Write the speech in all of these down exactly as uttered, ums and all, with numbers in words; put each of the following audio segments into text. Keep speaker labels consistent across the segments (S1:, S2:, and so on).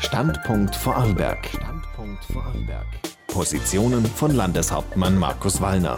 S1: Standpunkt Vorarlberg. Standpunkt Vorarlberg. Positionen von Landeshauptmann Markus Wallner.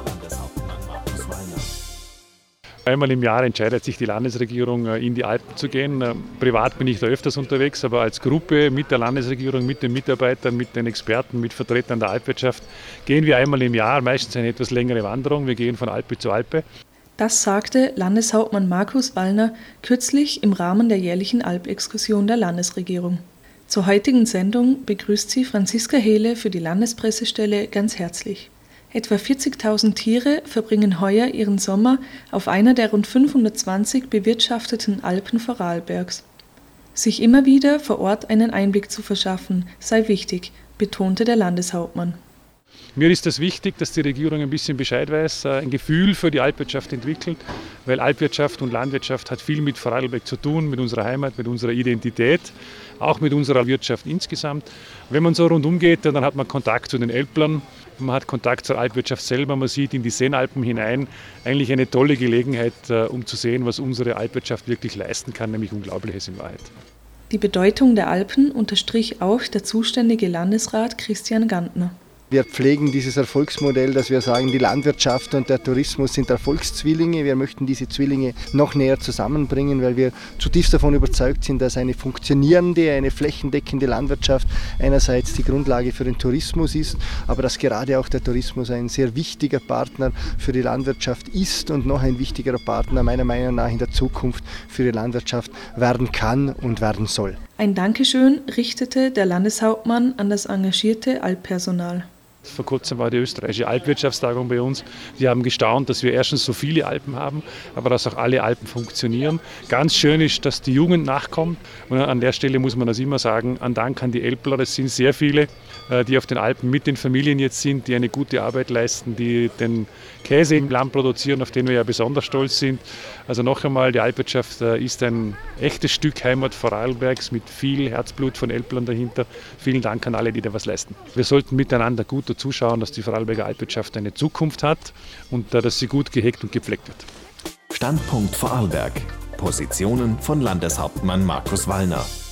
S2: Einmal im Jahr entscheidet sich die Landesregierung, in die Alpen zu gehen. Privat bin ich da öfters unterwegs, aber als Gruppe mit der Landesregierung, mit den Mitarbeitern, mit den Experten, mit Vertretern der Alpwirtschaft gehen wir einmal im Jahr, meistens eine etwas längere Wanderung. Wir gehen von Alpe zu Alpe.
S3: Das sagte Landeshauptmann Markus Wallner kürzlich im Rahmen der jährlichen Alpexkursion der Landesregierung. Zur heutigen Sendung begrüßt sie Franziska Hehle für die Landespressestelle ganz herzlich. Etwa vierzigtausend Tiere verbringen heuer ihren Sommer auf einer der rund fünfhundertzwanzig bewirtschafteten Alpen Vorarlbergs. Sich immer wieder vor Ort einen Einblick zu verschaffen, sei wichtig, betonte der Landeshauptmann.
S2: Mir ist es wichtig, dass die Regierung ein bisschen Bescheid weiß, ein Gefühl für die Alpwirtschaft entwickelt, weil Alpwirtschaft und Landwirtschaft hat viel mit Vorarlberg zu tun, mit unserer Heimat, mit unserer Identität, auch mit unserer Wirtschaft insgesamt. Wenn man so rundum geht, dann hat man Kontakt zu den Elblern, man hat Kontakt zur Alpwirtschaft selber, man sieht in die Seenalpen hinein. Eigentlich eine tolle Gelegenheit, um zu sehen, was unsere Alpwirtschaft wirklich leisten kann, nämlich Unglaubliches in Wahrheit.
S3: Die Bedeutung der Alpen unterstrich auch der zuständige Landesrat Christian Gantner.
S4: Wir pflegen dieses Erfolgsmodell, dass wir sagen, die Landwirtschaft und der Tourismus sind Erfolgszwillinge. Wir möchten diese Zwillinge noch näher zusammenbringen, weil wir zutiefst davon überzeugt sind, dass eine funktionierende, eine flächendeckende Landwirtschaft einerseits die Grundlage für den Tourismus ist, aber dass gerade auch der Tourismus ein sehr wichtiger Partner für die Landwirtschaft ist und noch ein wichtigerer Partner meiner Meinung nach in der Zukunft für die Landwirtschaft werden kann und werden soll.
S3: Ein Dankeschön richtete der Landeshauptmann an das engagierte Alppersonal.
S2: Vor kurzem war die österreichische Alpwirtschaftstagung bei uns. Die haben gestaunt, dass wir erstens so viele Alpen haben, aber dass auch alle Alpen funktionieren. Ganz schön ist, dass die Jugend nachkommt. Und an der Stelle muss man das immer sagen, an Dank an die Elbler. Es sind sehr viele, die auf den Alpen mit den Familien jetzt sind, die eine gute Arbeit leisten, die den Käse im Land produzieren, auf den wir ja besonders stolz sind. Also noch einmal, die Alpwirtschaft ist ein echtes Stück Heimat Vorarlbergs mit viel Herzblut von Elblern dahinter. Vielen Dank an alle, die da was leisten. Wir sollten miteinander gut zuschauen, dass die Vorarlberger Alpwirtschaft eine Zukunft hat und dass sie gut gehegt und gepflegt wird.
S1: Standpunkt Vorarlberg. Positionen von Landeshauptmann Markus Wallner.